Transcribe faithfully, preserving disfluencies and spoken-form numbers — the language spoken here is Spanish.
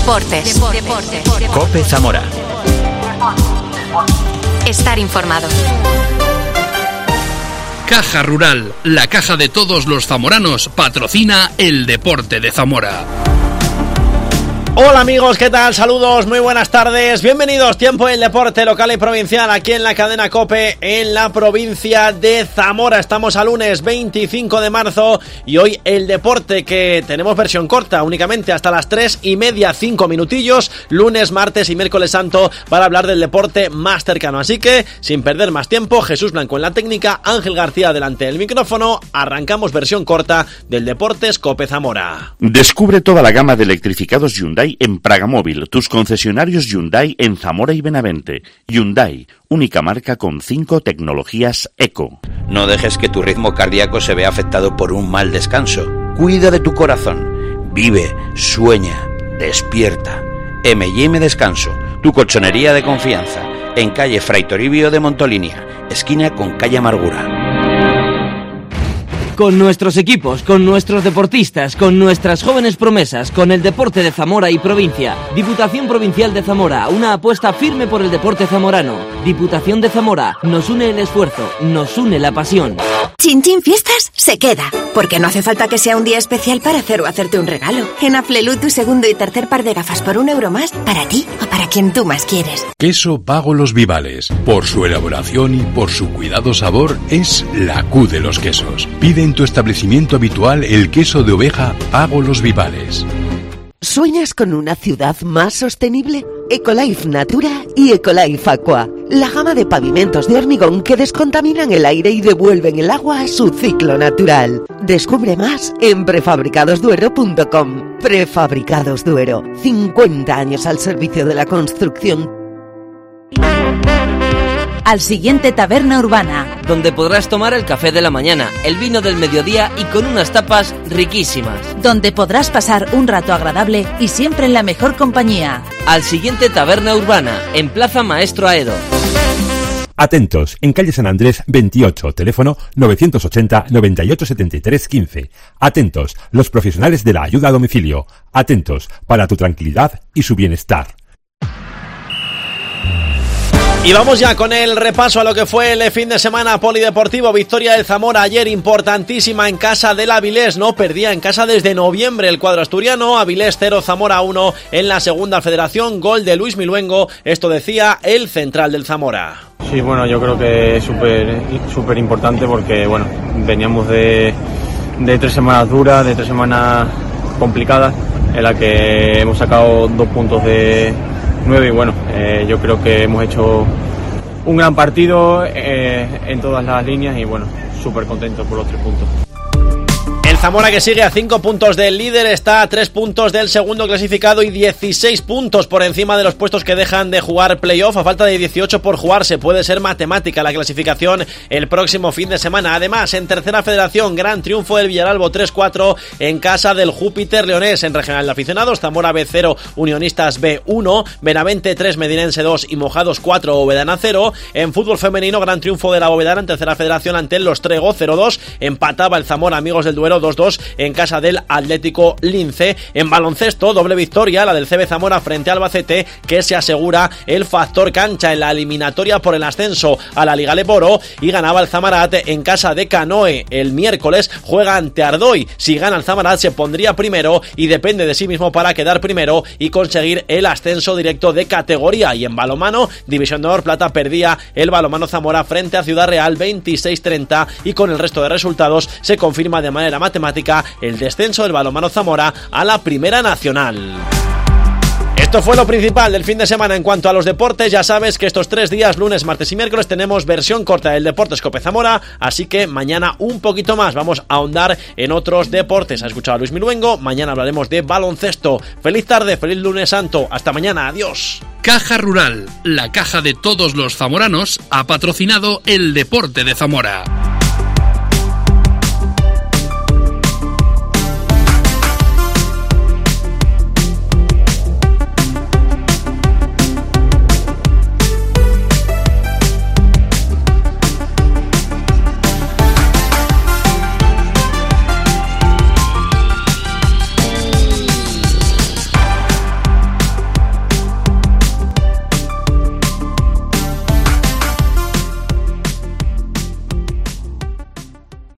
Deportes. Deportes. COPE Zamora. Estar informado. Caja Rural, la caja de todos los zamoranos, patrocina el deporte de Zamora. Hola amigos, ¿qué tal? Saludos, muy buenas tardes, bienvenidos, tiempo del deporte local y provincial aquí en la cadena COPE en la provincia de Zamora. Estamos a lunes veinticinco de marzo y hoy el deporte, que tenemos versión corta únicamente hasta las tres y media, cinco minutillos, lunes, martes y miércoles santo, para hablar del deporte más cercano. Así que, sin perder más tiempo, Jesús Blanco en la técnica, Ángel García delante del micrófono, arrancamos versión corta del Deportes COPE Zamora. Descubre toda la gama de electrificados Hyundai en Pragamóvil, tus concesionarios Hyundai en Zamora y Benavente. Hyundai, única marca con cinco tecnologías eco. No dejes que tu ritmo cardíaco se vea afectado por un mal descanso. Cuida de tu corazón. Vive, sueña, despierta. eme y eme Descanso, tu colchonería de confianza. En calle Fray Toribio de Montolinia, esquina con calle Amargura. Con nuestros equipos, con nuestros deportistas, con nuestras jóvenes promesas, con el deporte de Zamora y provincia. Diputación Provincial de Zamora, una apuesta firme por el deporte zamorano. Diputación de Zamora, nos une el esfuerzo, nos une la pasión. Chin Chin Fiestas se queda, porque no hace falta que sea un día especial para hacer o hacerte un regalo. En Aflelu, tu segundo y tercer par de gafas por un euro más, para ti o para quien tú más quieres. Queso Pago Los Vivales, por su elaboración y por su cuidado sabor, es la Q de los quesos. Pide en tu establecimiento habitual el queso de oveja Pago Los Vivales. ¿Sueñas con una ciudad más sostenible? Ecolife Natura y Ecolife Aqua, la gama de pavimentos de hormigón que descontaminan el aire y devuelven el agua a su ciclo natural. Descubre más en prefabricados duero punto com. Prefabricados Duero, cincuenta años al servicio de la construcción. Al siguiente Taberna Urbana, donde podrás tomar el café de la mañana, el vino del mediodía y con unas tapas riquísimas. Donde podrás pasar un rato agradable y siempre en la mejor compañía. Al siguiente Taberna Urbana, en Plaza Maestro Aedo. Atentos, en calle San Andrés veintiocho, teléfono novecientos ochenta, noventa y ocho, setenta y tres, quince. Atentos, los profesionales de la ayuda a domicilio. Atentos, para tu tranquilidad y su bienestar. Y vamos ya con el repaso a lo que fue el fin de semana polideportivo. Victoria del Zamora ayer importantísima en casa del Avilés. No perdía en casa desde noviembre el cuadro asturiano. Avilés cero, Zamora uno en la segunda federación. Gol de Luis Miluengo. Esto decía el central del Zamora. Sí, bueno, yo creo que es súper súper importante porque, bueno, veníamos de, de tres semanas duras, de tres semanas complicadas, en la que hemos sacado dos puntos de nueve y bueno, eh, yo creo que hemos hecho un gran partido eh, en todas las líneas y bueno, súper contento por los tres puntos. El Zamora, que sigue a cinco puntos del líder, está a tres puntos del segundo clasificado y dieciséis puntos por encima de los puestos que dejan de jugar playoff. A falta de dieciocho por jugarse, puede ser matemática la clasificación el próximo fin de semana. Además, en tercera federación, gran triunfo del Villaralbo tres cuatro en casa del Júpiter Leonés. En regional de aficionados, Zamora B cero, Unionistas B uno, Benavente tres, Medinense dos y Mojados cuatro, Ovedana cero. En fútbol femenino, gran triunfo de la Ovedana en tercera federación ante el Los Trego cero dos. Empataba el Zamora Amigos del Duero dos dos en casa del Atlético Lince. En baloncesto, doble victoria, la del C B Zamora frente al Albacete, que se asegura el factor cancha en la eliminatoria por el ascenso a la Liga Leboro, y ganaba el Zamarat en casa de Canoe. El miércoles juega ante Ardoy. Si gana el Zamarat se pondría primero y depende de sí mismo para quedar primero y conseguir el ascenso directo de categoría. Y en balonmano, División de Honor Plata, perdía el balonmano Zamora frente a Ciudad Real veintiséis treinta, y con el resto de resultados se confirma de manera matemática el descenso del balonmano Zamora a la Primera Nacional. Esto fue lo principal del fin de semana en cuanto a los deportes. Ya sabes que estos tres días, lunes, martes y miércoles, tenemos versión corta del Deportes COPE Zamora, así que mañana un poquito más vamos a ahondar en otros deportes. Ha escuchado a Luis Miluengo, mañana hablaremos de baloncesto. Feliz tarde, feliz lunes santo, hasta mañana, adiós. Caja Rural, la caja de todos los zamoranos, ha patrocinado el deporte de Zamora.